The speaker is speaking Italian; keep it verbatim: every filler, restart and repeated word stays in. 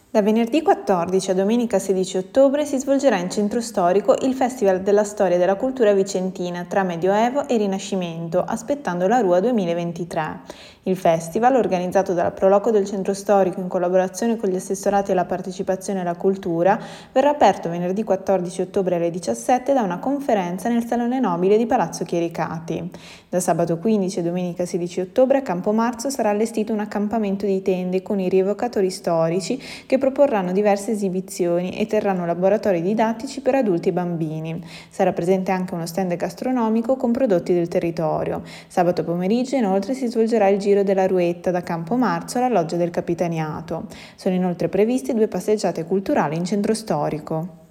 Da venerdì quattordici a domenica sedici ottobre si svolgerà in Centro Storico il Festival della Storia e della Cultura Vicentina tra Medioevo e Rinascimento, aspettando la Rua duemilaventitré. Il festival, organizzato dalla Proloco del Centro Storico in collaborazione con gli assessorati alla partecipazione e alla cultura, verrà aperto venerdì quattordici ottobre alle diciassette da una conferenza nel Salone Nobile di Palazzo Chiericati. Da sabato quindici e domenica sedici ottobre a Campomarzo sarà allestito un accampamento di tende con i rievocatori storici che proporranno diverse esibizioni e terranno laboratori didattici per adulti e bambini. Sarà presente anche uno stand gastronomico con prodotti del territorio. Sabato pomeriggio inoltre si svolgerà il Giro della Ruetta da Campomarzo alla Loggia del Capitaniato. Sono inoltre previste due passeggiate culturali in Centro Storico.